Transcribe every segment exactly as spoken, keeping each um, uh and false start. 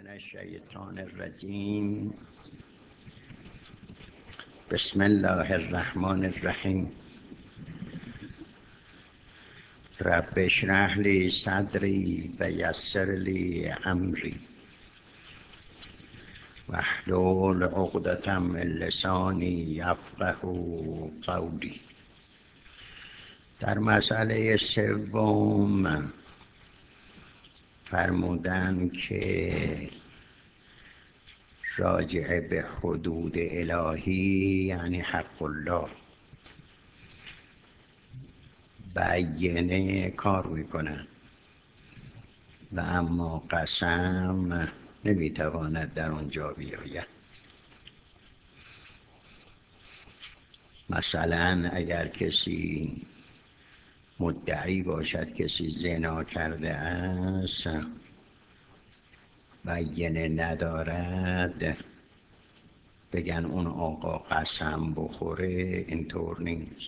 من الشیطان الرجیم. بسم الله الرحمن الرحیم. رب اشرح لی صدری و یسر لی امری واحلل عقدة من لسانی یفقهوا قولی. در مسئله سوم فرمودن که راجع به حدود الهی یعنی حق الله بیانه کار میکنن و اما قسم نمیتواند در آنجا بیاید. مثلا اگر کسی مدعی باشد کسی زنا کرده است بیانه ندارد بگن اون آقا قسم بخوره، اینطور نیست.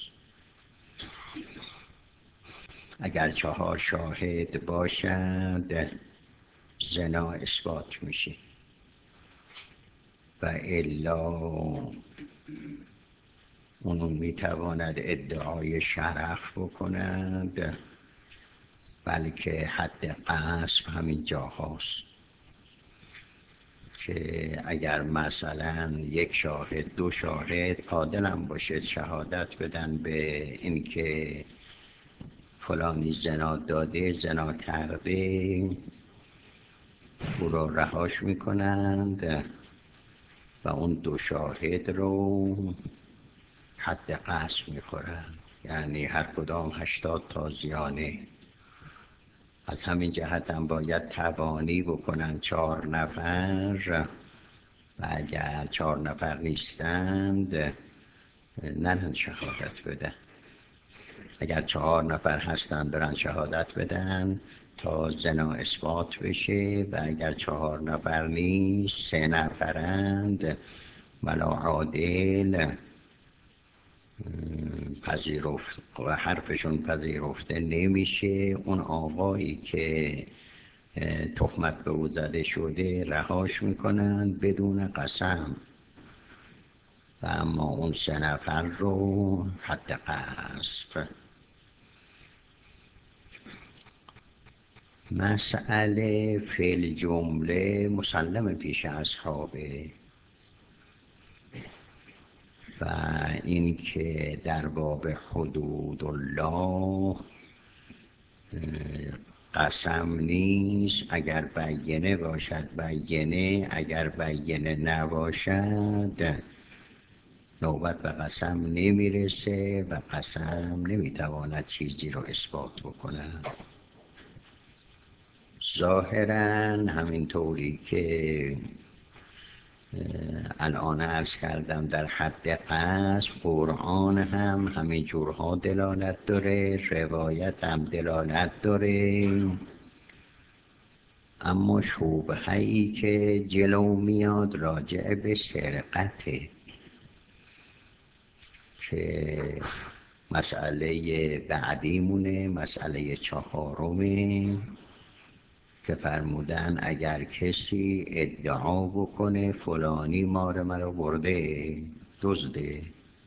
اگر چهار شاهد باشد زنا اثبات میشه و الا اونو میتواند ادعای شرف بکند، بلکه حد قذف همین جا هاست که اگر مثلا یک شاهد دو شاهد عادلم باشه شهادت بدن به اینکه فلانی زنا داده زنا کرده، او را رهاش میکنند و اون دو شاهد رو حد قذف میخورند، یعنی هر کدام هشتاد تازیانه. از همین جهت هم باید تبانی بکنن چهار نفر و اگر چهار نفر نیستند نرن شهادت بدن. اگر چهار نفر هستند برن شهادت بدن تا زنا اثبات بشه و اگر چهار نفر نیست سه نفرند ولا عادل پذیرفت و حرفشون پذیرفته نمیشه، اون آقایی که تهمت به او زده شده رهاش میکنن بدون قسم و اما اون سه نفر رو حد قذف. مسئله فعل جمله مسلم پیش اصحابه و این که در باب حدود الله قسم نیست، اگر بیانه باشد بیانه، اگر بیانه نباشد نوبت به قسم نمیرسه و قسم نمیتواند چیزی رو اثبات بکند. ظاهراً همین طوری که الان عرض کردم در حد قذف قرآن هم همین جورها دلالت داره، روایت هم دلالت داره، اما شبهه‌ای که جلو میاد راجع به سرقته که مسئله بعدی مونه، مسئله چهارمه که فرمودن اگر کسی ادعا بکنه فلانی مار مرا برده دزده،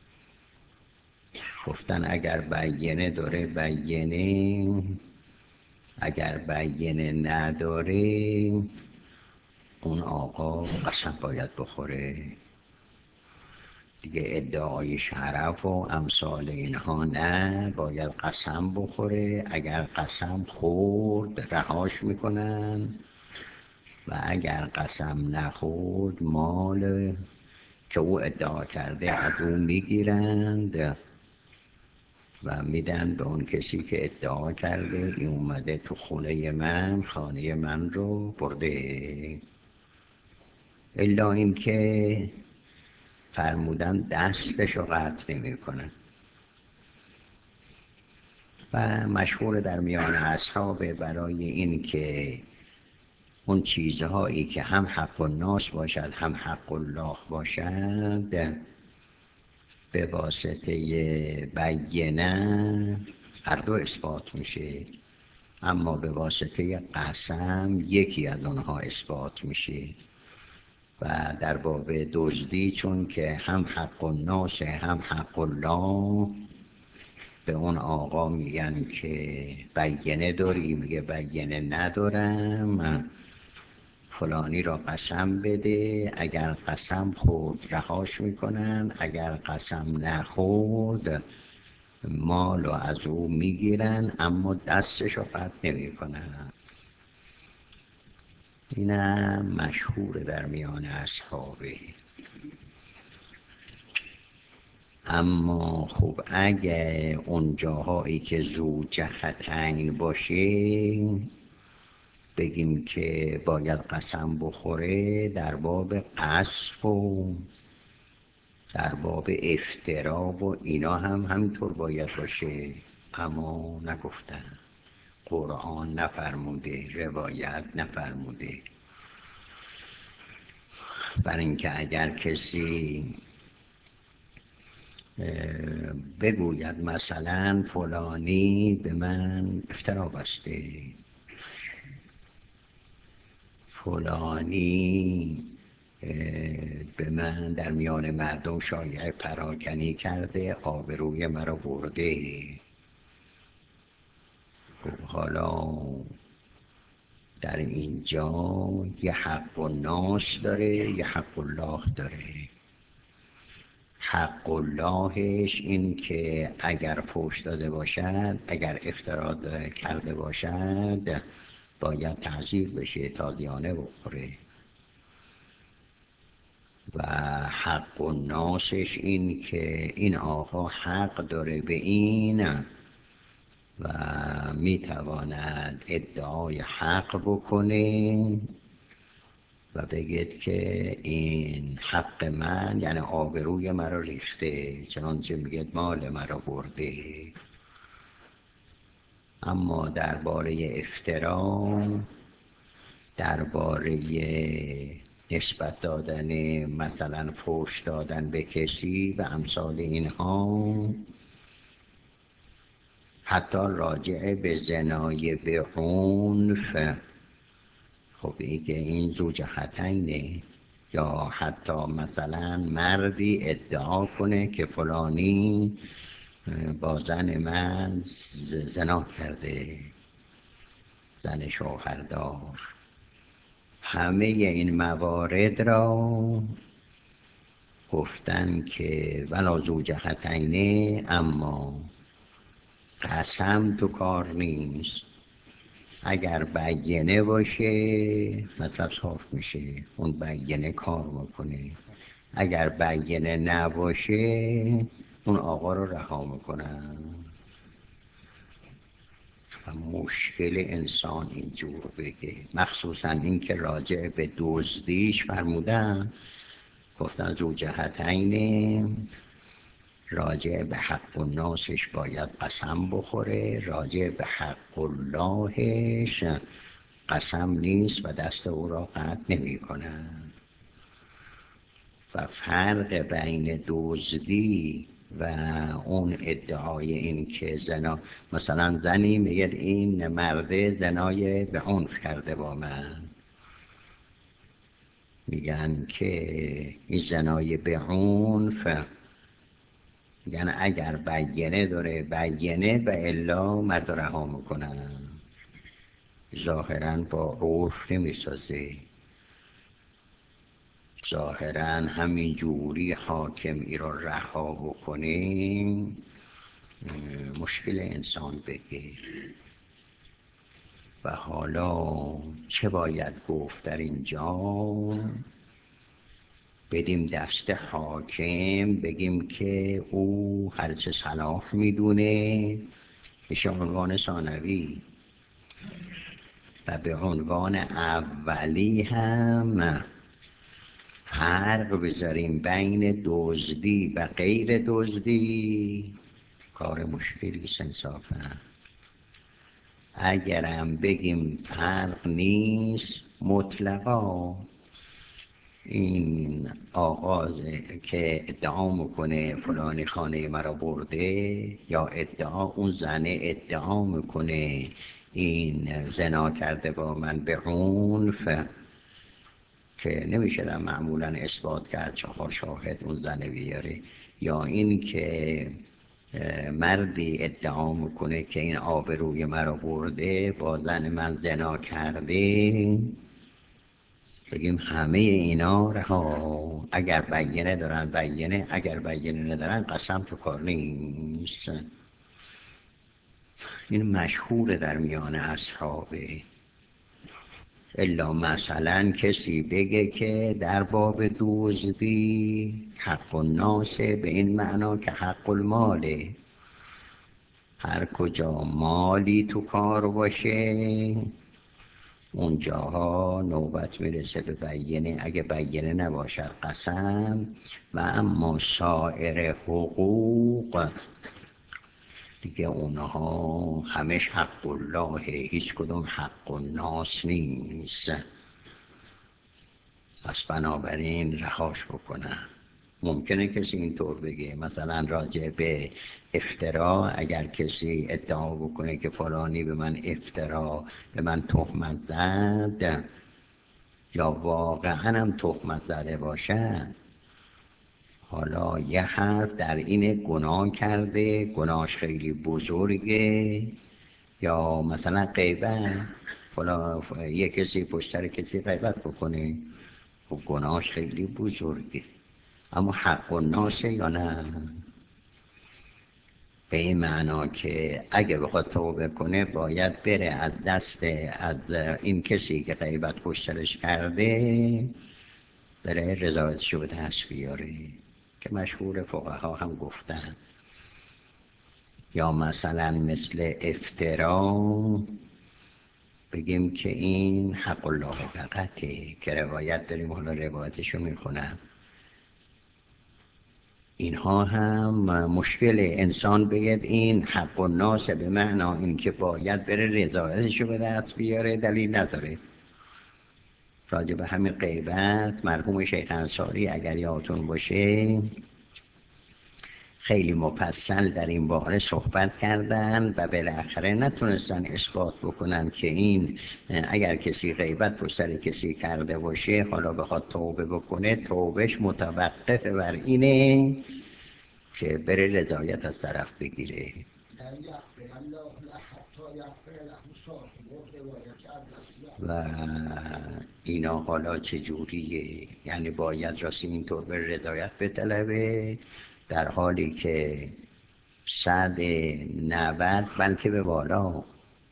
گفتن اگر بیانه داره بیانه، اگر بیانه نداره اون آقا قسم باید بخوره دیگه. ادعای شرف و امثال اینها نه، باید قسم بخوره. اگر قسم خورد رهاش میکنن و اگر قسم نخورد مال که او ادعا کرده از او میگیرند و میدن به اون کسی که ادعا کرده این اومده تو خونه من خانه من رو برده. الا این که فرمودن دستش رو قطع نمی کنن و مشهور در میان اصحاب برای این که اون چیزهایی که هم حق الناس باشد هم حق الله باشد به واسطه بیانه هر دو اثبات میشه. اما به واسطه قسم یکی از آنها اثبات میشه. و در باب دزدی چون که هم حق الناس هم حق الله، به اون آقا میگن که بینه داری؟ میگه بینه ندارم، فلانی را قسم بده، اگر قسم خورد رهاش میکنن، اگر قسم نخورد مال رو از او میگیرن اما دستش رو قطع نمیکنن. اینم مشهور در میان اصحابه. اما خب اگه اون جاهایی که ذو جهتین باشه، بگیم که باید قسم بخوره، در باب قذف و در باب افترا و اینا هم همینطور باید باشه، اما نگفتن، قرآن نفرموده، روایت نفرموده. برای اینکه اگر کسی بگوید مثلا فلانی به من افترا بسته، فلانی به من در میان مردم شایعه پراکنی کرده، آبروی مرا برده، خب حالا در اینجا یه حق الناس داره، یه حق الله داره. حق اللهش این که اگر فحش داده باشد، اگر افترا کرده باشد، باید تعزیر بشه، تازیانه بخوره. و حق الناسش این که این آقا حق داره به این و میتواند ادعای حق بکنه و بگید که این حق من، یعنی آبروی مرا ریخته، چنانچه میگید مال مرا برده. اما درباره افترا، درباره نسبت دادن، مثلا فحش دادن به کسی و امثال اینها، حتی راجع به زنای به عنف، خب ایگه این ذو جهتینه. یا حتی مثلا مردی ادعا کنه که فلانی با زن من زنا کرده، زن شوهردار. همه این موارد را گفتن که ولا ذو جهتینه، اما قسم تو کار نیست. اگر بینه باشه مطلب صاف میشه، اون بینه کار میکنه. اگر بینه نباشه اون آقا رو رها میکنن. و مشکل انسان اینجور بگه، مخصوصا این که راجع به دزدیش فرمودن، گفتن ذو جهتینه، راجع به حق الناسش باید قسم بخوره، راجع به حق اللهش قسم نیست و دست او را قطع نمی کنن. و فرق بین دزدی و اون ادعای این که زنا، مثلا زنی میگه این مرده زنای به عنف کرده با من، میگن که این زنای به عنف، یعنی اگر بینه داره بینه و الا مرد رها میکنن. ظاهراً با عرف نمیسازه، ظاهراً همین جوری حاکم ای را رها بکنه مشکل انسان بگیر. و حالا چه باید گفت در اینجا؟ بدیم دست حاکم، بگیم که او هرچه صلاح میدونه میشه عنوان ثانوی، و به عنوان اولی هم فرق بذاریم بین دزدی و غیر دزدی، کار مشکلی است انصافا. اگرم بگیم فرق نیست مطلقا، این آغاز که ادعا میکنه فلانی خانه مرا برده، یا ادعا اون زنه ادعا میکنه این زنا کرده با من به عنف، که نمیشه در معمولا اثبات کرد چهار شاهد اون زن بیاره، یا این که مردی ادعا میکنه که این آبروی مرا برده با زن من زنا کرده، بگیم همه اینا رها، اگر بینه دارن بینه، اگر بینه ندارن قسم تو کار نیست. این مشهور در میان اصحابه. الا مثلا کسی بگه که در باب دزدی حق الناس، به این معنا که حق الماله، هر کجا مالی تو کار باشه اونجاها نوبت میرسه به بینه، اگه بینه نباشد قسم. و اما سایر حقوق دیگه اونها همش حق الله، هیچ کدوم حق الناس نیست. پس بنابراین رهاش بکنن. ممکنه کسی اینطور بگه، مثلا راجع به افترا، اگر کسی ادعا بکنه که فلانی به من افترا، به من تهمت زد، یا واقعا هم تهمت زده باشد، حالا یه حرف در این گناه کرده، گناهش خیلی بزرگه، یا مثلا غیبت، فلان یه کسی پشتر کسی غیبت بکنه، و گناهش خیلی بزرگه، اما حق الناسه یا نه؟ به این معنا که اگه بخواد توبه کنه باید بره از دست از این کسی که غیبت پشترش کرده، بره رضایتشو به دست بیاره، که مشهور فقها هم گفتن. یا مثلا مثل افترا بگیم که این حق الله فقطه، که روایت داریم، حالا روایتشو میخونم. اینها هم مشکل انسان بگید این حق الناس، به معنا این که باید بره رضایتشو به دست بیاره، دلیل نداره. راجع به همین غیبت مرحوم شیخ انصاری اگر یادتون باشه خیلی مفصل در این باره صحبت کردن و بالاخره نتونستن اثبات بکنن که این اگر کسی غیبت پشت کسی کرده باشه، حالا بخواد توبه بکنه، توبهش متوقف بر اینه که بره رضایت از طرف بگیره. و اینا حالا چجوریه؟ یعنی باید راستی اینطور به رضایت بطلبه، در حالی که صد نود بلکه به بالا،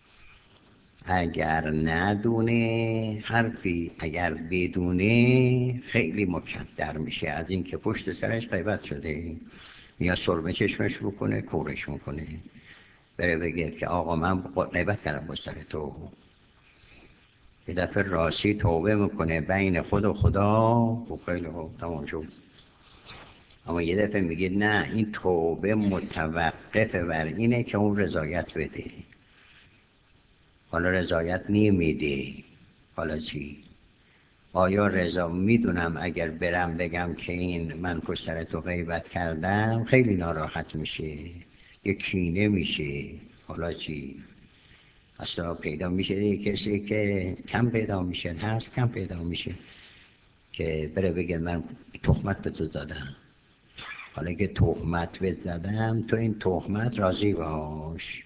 اگر ندونه حرفی، اگر بدونه خیلی مکدر میشه از این که پشت سرش غیبت شده، یا سرمه چشمش بکنه کورش میکنه، بره بگه که آقا من غیبت کردم پشت سر تو. یه دفعه راستی توبه میکنه بین خود و خدا و خیلی خوب تمام شد. اما یه دفعه میگه نه، این توبه متوقف بر اینه که اون رضایت بده. حالا رضایت نمیده، حالا چی؟ آیا رضا میدونم اگر برم بگم که این من پشت سر تو غیبت کردم خیلی ناراحت میشه، یه کینه میشه، حالا چی؟ اصلا پیدا میشه یه کسی که کم پیدا میشه، هست کم پیدا میشه که بره بگه من تهمت به تو زدم. حالا که تهمت به زدم، تو این تهمت راضی باش.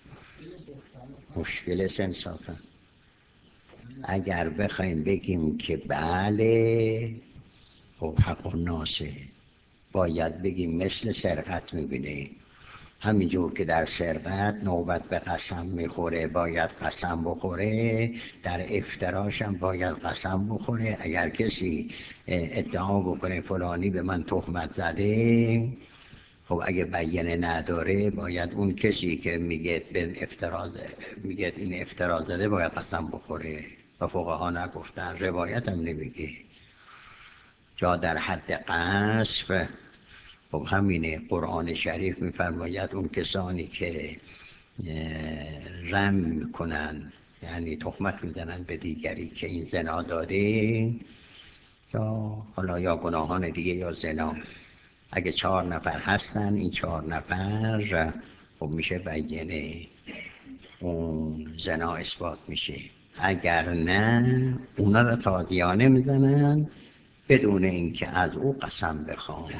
مشکل انصافا اگر بخوایم بگیم که بله، خب حق الناسه، باید بگیم مثل سرقت میبینه، همینجور که در سرقت نوبت به قسم میخوره باید قسم بخوره، در افتراش هم باید قسم بخوره. اگر کسی ادعا بکنه فلانی به من تهمت زده، خب اگه بیانه نداره باید اون کسی که میگه به افترا میگه این افترا زده باید قسم بخوره. و فقها نگفتن، روایت هم نمیگه جا در حد قذف. خب همینه، قرآن شریف میفرماید اون کسانی که رم میکنن، یعنی تهمت میزنن به دیگری که این زنا داده، یا حالا یا گناهان دیگه یا زنا، اگه چهار نفر هستن، این چهار نفر خب میشه بیانه. اون زنا اثبات میشه. اگر نه اونا رو تازیانه میزنن بدون اینکه از او قسم بخوان.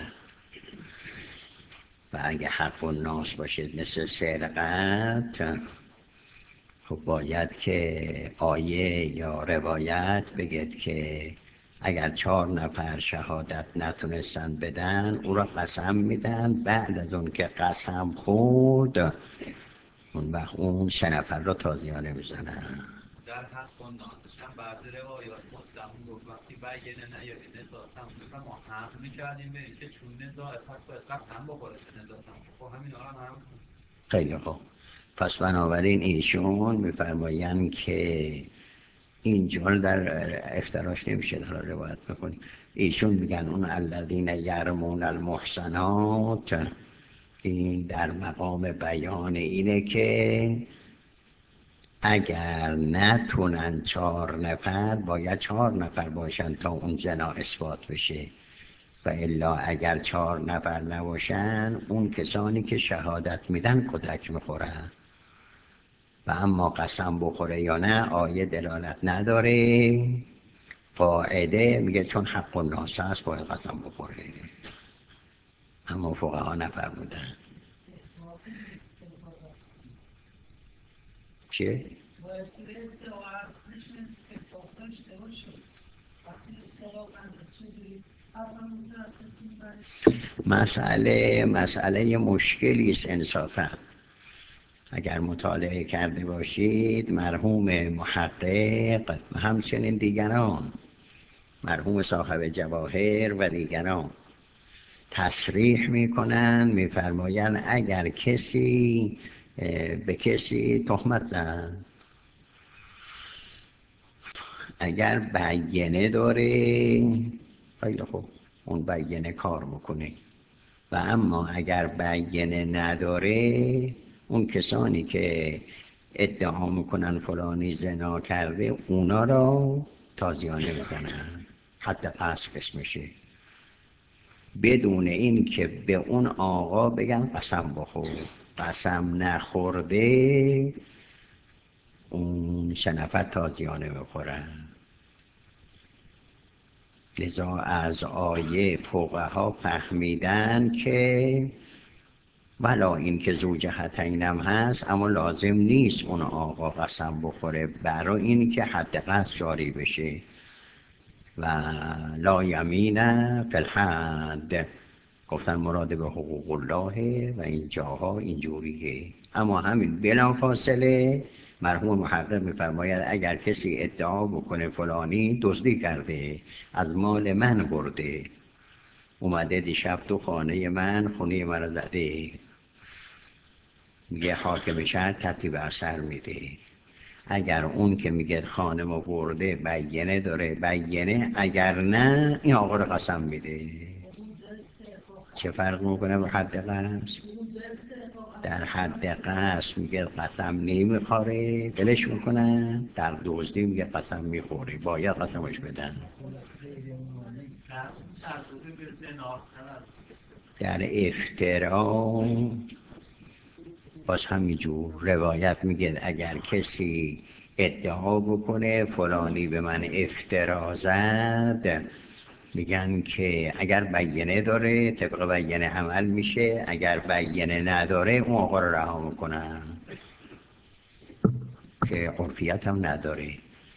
و اگه حق و ناس باشه مثل سرقت، خب باید که آیه یا روایت بگید که اگر چهار نفر شهادت نتونستن بدن او را قسم میدن، بعد از اون که قسم خورد اون وقت اون سه نفر را تازیانه میزنن. در حق و ناسش هم بعضی روایات مطلقون گفت وقتی بیانه نیاری نزاع تموم ما حق میکردیم به این که چون نزاعه پس باید قسم بخوره که نزاع تموم. خب همین آرم هم خیلی خوب. پس بنابراین ایشون میفرمایند که اینجا در افتراش نمیشه در روایت بکنیم. ایشون میگن اون الذین یرمون المحصنات، این در مقام بیان اینه که اگر نتونن چهار نفر باید چهار نفر باشن تا اون زنا اثبات بشه، و الا اگر چهار نفر نباشن اون کسانی که شهادت میدن کتک میخورن. و اما قسم بخوره یا نه آیه دلالت نداره، قاعده میگه چون حق و ناس هست باید قسم بخوره، اما فقها نفرمودن. چه؟ مسئله مسئله مشکلی است انصافا. اگر مطالعه کرده باشید مرحوم محقق و همچنین دیگران، مرحوم صاحب جواهر و دیگران تصریح میکنن، میفرماین اگر کسی به کسی تهمت زن، اگر بیانه داره خیلی خوب اون بیانه کار میکنه، و اما اگر بیانه نداره اون کسانی که ادعا میکنن فلانی زنا کرده اونا را تازیانه بزنن، حتی قصد اسمشه، بدون این که به اون آقا بگن قسم بخور. قسم نخورده اون سه نفر تازیانه بخورن. لذا از آیه فقها فهمیدن که ولا این که ذو جهتینم هست اما لازم نیست اون آقا قسم بخوره، برای این که حد قصد جاری بشه. و لا یمین فی الحد، گفتن مراد به حقوق الله و این جاها اینجوریه. اما همین بلا فاصله مرحوم محقق میفرماید اگر کسی ادعا بکنه فلانی دزدی کرده، از مال من برده، اومده دیشب تو خانه من خونه من زده، میگه حاکم شهر ترتیب اثر میده. اگر اون که میگه خانه برده بیانه داره بیانه، اگر نه این آقا رو قسم میده. چه فرق میکنه با حد قصد؟ در حد قصد میگه قسم نمیخوره دلش میکنن، در دزدی میگه قسم میخوره باید قسمش بدن. در افترا باز همینجور روایت میگه اگر کسی ادعا بکنه فلانی به من افترا زد، میگن که اگر بیانه داره طبق بیانه عمل میشه، اگر بیانه نداره اون آقا رو رها میکنن که عرفیت هم نداره.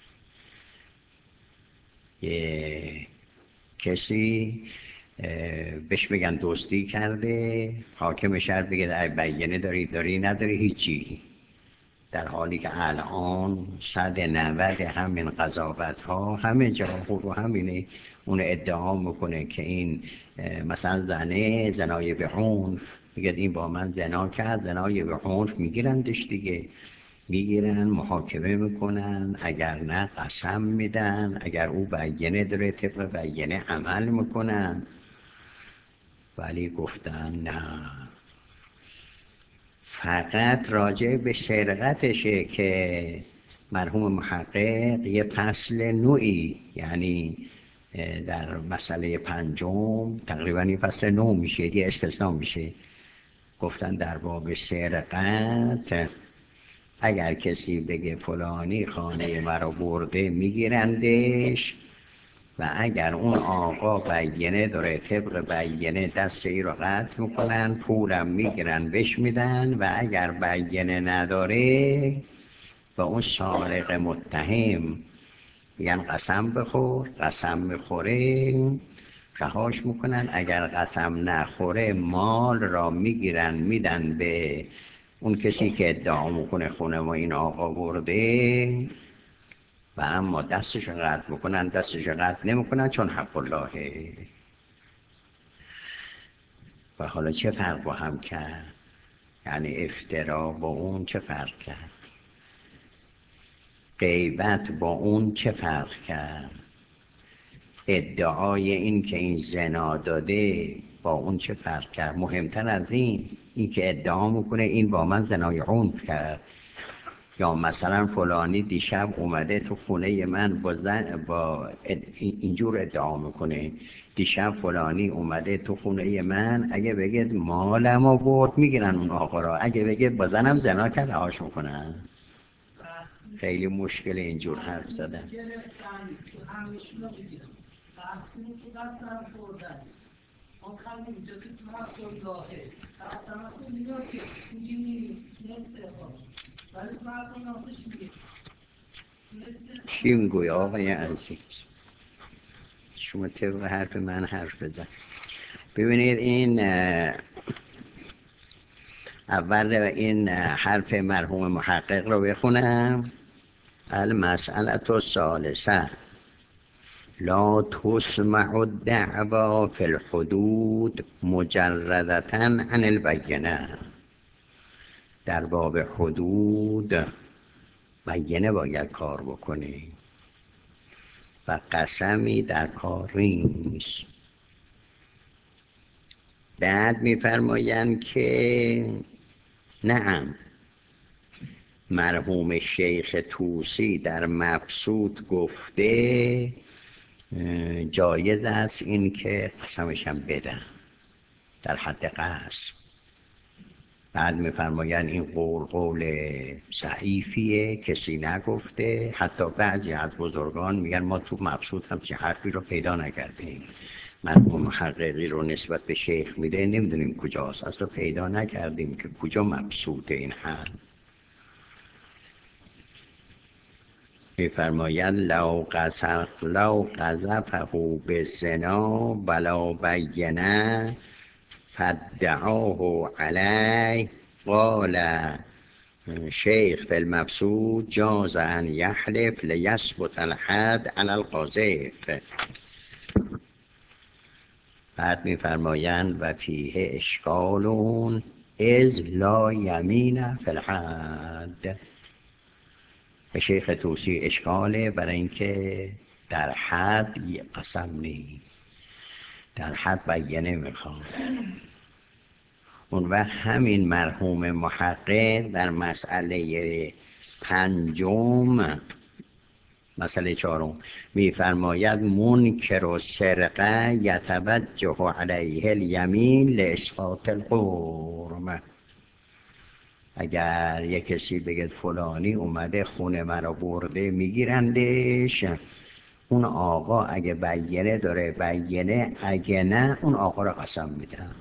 یه کسی بهش بگن دزدی کرده، حاکم شهر بگه در بیانه داری داری نداری هیچی، در حالی که الان صد نود همین قضاوت ها همه جا خود و همینه. اون ادعا میکنه که این مثلا زنه زنای به عنف، میگه این با من زنا کرد، زنای به عنف میگیرندش دیگه، میگیرن محاکمه میکنن، اگر نه قسم میدن، اگر او بیانه داره طبق بیانه عمل میکنن. ولی گفتن نه، فقط راجع به سرقتشه که مرحوم محقق یه فصل نوعی، یعنی در مسئله پنجم تقریبا یه فصل نو میشه، یه استثناء میشه. گفتن در باب سرقت اگر کسی بگه فلانی خانه مرا برده میگیرندش، و اگر اون آقا بینه داره طبق بینه دست ای رو قطع میکنن، پولم میگیرن بهش میدن، و اگر بینه نداره و اون سارق متهم میگن قسم بخور، قسم میخوره رهاش میکنن. اگر قسم نخوره مال را میگیرن میدن به اون کسی که ادعا میکنه خونه ما این آقا برده، و اما دستش قطع میکنن، دستش قطع نمیکنن چون حق اللهه. و حالا چه فرق با هم کرد؟ یعنی افترا با اون چه فرق کرد؟ غیبت با اون چه فرق کرد؟ ادعای این که این زنا داده با اون چه فرق کرد؟ مهمتر از این این که ادعا میکنه این با من زنای عنف کرد، یا مثلا فلانی دیشب اومده تو خونه من با زن با اینجور ادعا میکنه دیشب فلانی اومده تو خونه من، اگه بگید مالم رو برد میگیرن اون آقا را، اگه بگید با زنم زنا کرد رهاش میکنن. خیلی مشکل اینجور حرف زدن. آخر اینجا که تو حق اللهه قسم اصلا میاد که میگی نستفا ولی تو حق ناسش میگه چی میگوی آقای عزیز؟ شما طبق حرف من حرف بزن. ببینید این اول این حرف مرحوم محقق رو بخونم. المسئله الثالثه لا تسمع الدعوى في الحدود مجردة عن البینه. در باب حدود بینه باید کار بکنی و قسمی در کار نیست. بعد میفرمایند که نعم مرحوم شیخ طوسی در مبسوط گفته جایز است این که قسمشم بدن در حد قسم. بعد میفرمایند این قول قول ضعیفیه، کسی نگفته. حتی بعضی از بزرگان میگن ما تو مبسوط هم چه حرفی رو پیدا نکردیم. مرحوم محققی رو نسبت به شیخ میده نمیدونیم کجاست، اصلا پیدا نکردیم که کجا مبسوطه این حرف. میفرماید لو قذف لو قذفه بالزنا بلا بینه فادعاه علیه قال شیخ فی المبسوط جاز ان یحلف لیثبت الحد علی القاذف. بعد میفرمایند و فیه اشکالون اذ لا یمین فی الحد. به شیخ طوسی اشکاله برای اینکه در حد قسم نیست، در حد بینه میخواد. اون وقت همین مرحوم محقق در مسئله پنجم مسئله چهارم میفرماید منکر و سرقه یتوجه علیه الیمین لاسقاط الحرمه. اگر یک کسی بگه فلانی اومده خونه مرا برده میگیرندش، اون آقا اگه بینه داره بینه، اگه نه اون آقا را قسم میدن.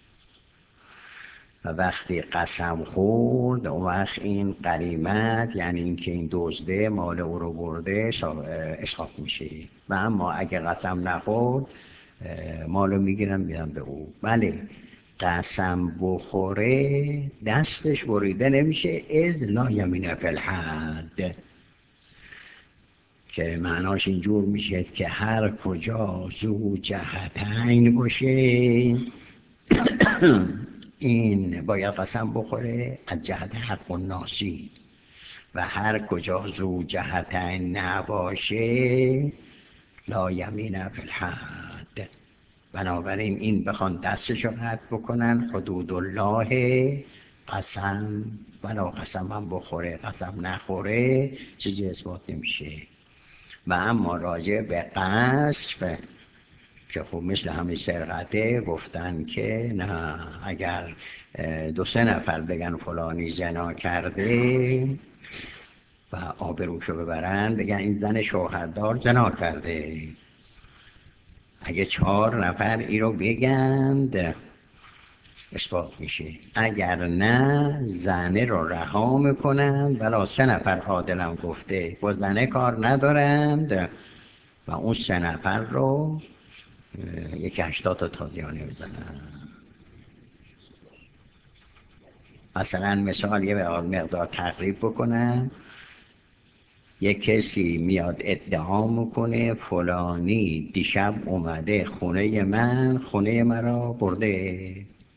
و وقتی قسم خورد اون وقت این غنیمت یعنی این که این دزده مال او رو برده اسقاط میشه. و اما اگه قسم نخورد مالو میگیرن میدن به او. بله قسم بخوره دستش بریده نمیشه اذ لا یمین فی الحد، که معناش اینجور میشه که هر کجا ذو جهتین باشه این باید قسم بخوره از جهت حق الناسی، و هر کجا ذو جهتین نباشه لا یمین فی الحد. بنابراین این بخوان دستشو قطع بکنن حدود الله، قسم ولا قسم هم بخوره قسم نخوره چیزی اثبات نمیشه. و اما راجع به قذف که خب مثل همین سرقته گفتن که نه، اگر دو سه نفر بگن فلانی زنا کرده و آبروشو ببرن، بگن این زن شوهردار زنا کرده. اگه چهار نفر ای رو بگند اثبات میشه، اگر نه زنه رو رها میکنند. ولی سه نفر عادلم گفته با زنه کار ندارند و اون سه نفر رو یکی هشتاد تا تازیانه بزنن. مثلا مثال یه مقدار تقریب بکنم، یک کسی میاد ادعا میکنه فلانی دیشب اومده خونه من، خونه مرا برده.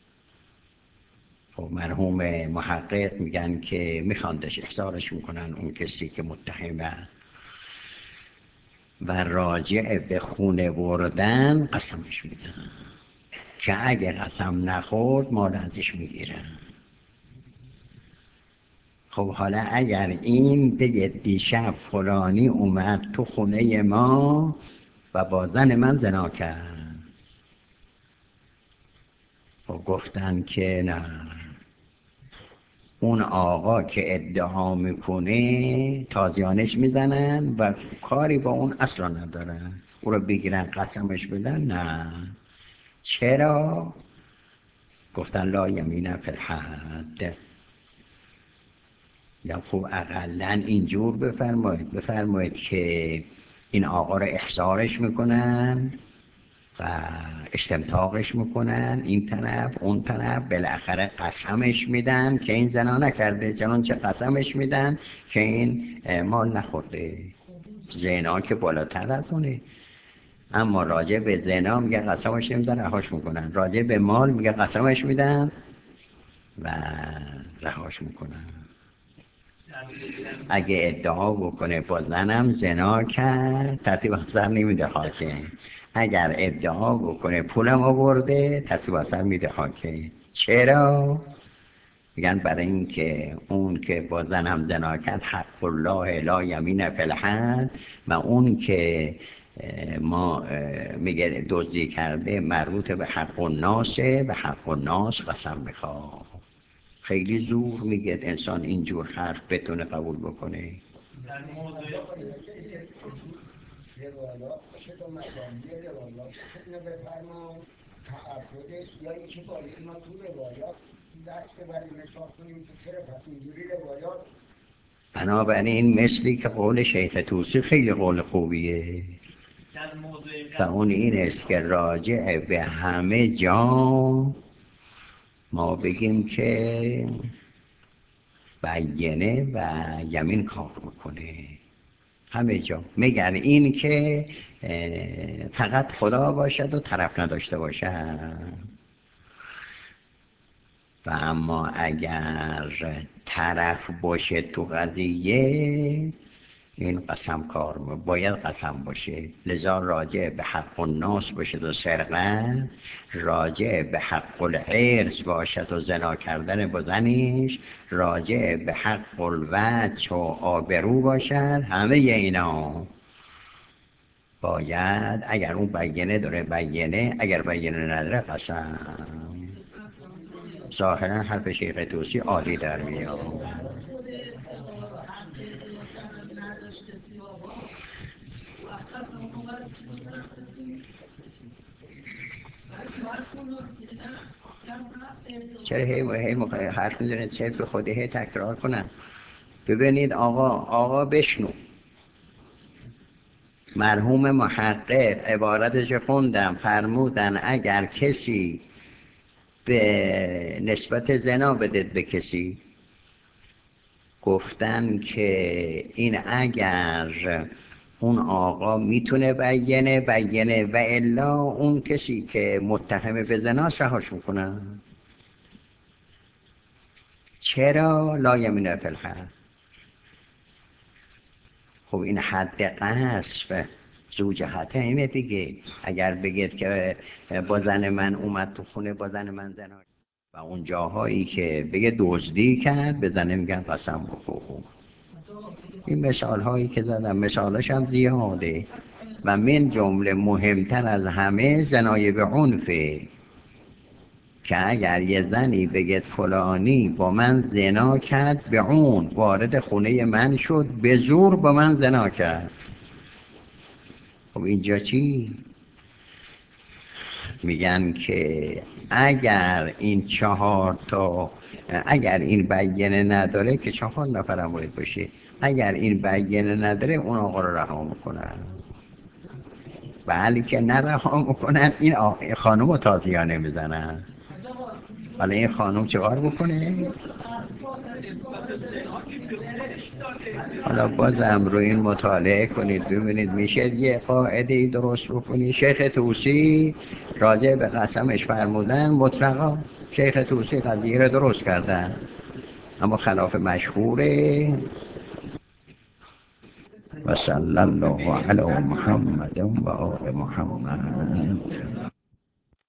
خب مرحوم محقق میگن که میخواندش، احضارش میکنن اون کسی که متهمه و راجع به خونه بردن قسمش میدن که اگه قسم نخورد مال ازش میگیرن. خب حالا اگر این بگه دیشب فلانی اومد تو خونه ما و با زن من زنا کرد، خب گفتن که نه، اون آقا که ادعا میکنه تازیانش میزنن و کاری با اون اصلا ندارن، او رو بگیرن قسمش بدن. نه. چرا؟ گفتن لا یمین فی الحد. یا خب اقلن اینجور بفرمایید بفرمایید که این آقا رو احضارش میکنن و استمتاقش میکنن، این طرف اون طرف، بالاخره قسمش میدن که این زنا نکرده، چنانچه قسمش میدن که این مال نخورده. زنا که بالاتر از اونه، اما راجع به زنا میگه قسمش نمیدن، رهاش میکنن. راجع به مال میگه قسمش میدن و رهاش میکنن. اگه ادعا بکنه با زنم زنا کرد، ترتیب اثر نمیده حاکم. اگر ادعا بکنه پولم آورده، ترتیب اثر میده حاکم. چرا؟ میگن برای این که اون که با زنم زنا کرد حق الله لا یمین فی الحد، و اون که ما میگه دزدی کرده مربوط به حق الناسه، به حق الناس قسم میخواد. خیلی زور میگه انسان اینجور حرف بتونه قبول بکنه. در موضوع روایات باشه تا مطالبی روایات اینو بفرمان تعبدش، یا اینکه باید ما تو روایات دست ببریم حساب کنیم که چرا پس اینجوری روایات. بنابراین مثلی که قول شیخ طوسی خیلی قول خوبیه و اون این است که راجع به همه جا ما بگیم که بینه و یمین کار میکنه. همه جا مگر این که فقط خدا باشد و طرف نداشته باشد. و اما اگر طرف باشه تو قضیه، این قسم کار باید قسم باشه. لذا راجع به حق الناس باشد و سرقت، راجع به حق العرض باشد و زنا کردن با زنش، راجع به حق الوجه و آبرو باشد. همه اینا باید، اگر اون بینه داره بینه، اگر بینه نداره قسم. ظاهرا حرف شیخ طوسی عالی در میاد. چرا هی هی حرف میزنید چرا به خودی هی تکرار کنم؟ ببینید آقا آقا بشنو، مرحوم محقق عبارتش خوندم، فرمودن اگر کسی به نسبت زنا بدید به کسی، گفتن که این اگر اون آقا میتونه بینه بینه و الا اون کسی که متهم به زنا رهاش میکنن. چرا؟ لا یمین فی الحد. خب این حد قذف ذو جهت اینه دیگه. اگر بگید که با زن من اومد تو خونه، با زن من زنا، و اون جاهایی که بگه دزدی کرد، به زنه میگن قسم بخور. این مثال هایی که زدم مثالش هم زیاده. و من جمله مهمتر از همه زنای به عنفه، که اگر یه زنی بگید فلانی با من زنا کرد، به اون وارد خونه من شد، به زور با من زنا کرد. خب اینجا چی؟ میگن که اگر این چهار تا، اگر این بیانه نداره که چهار نفرم باید باشه، اگر این بیانه نداره اون آقا رو رها میکنن. ولی که نه رها میکنن، این خانم رو تازیانه میزنن. حالا این خانم چه کار بکنه؟ حالا بازم رو این مطالعه کنید ببینید میشه یه قاعده درست بکنید. شیخ طوسی راجع به قسمش فرمودن مطلقا، شیخ طوسی قضیه رو درست کردن، اما خلاف مشهوره. و صلی الله علی محمد و آل محمد.